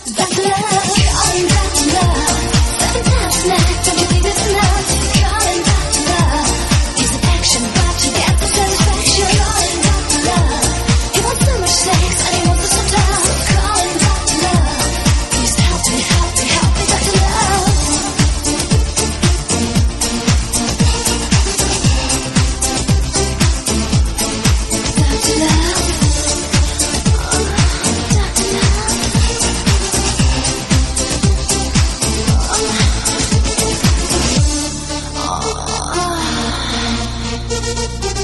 Dr. Love, calling Dr. Love. 7 times tonight, don't you think that's enough? Calling Dr. Love. He's an action, but you get the satisfaction. Calling Dr. Love. He wants so much sex and he wants it so tough. Calling Dr. Love. Please help me, help me, help me, Dr. Love. Dr. Love. Dr. Love.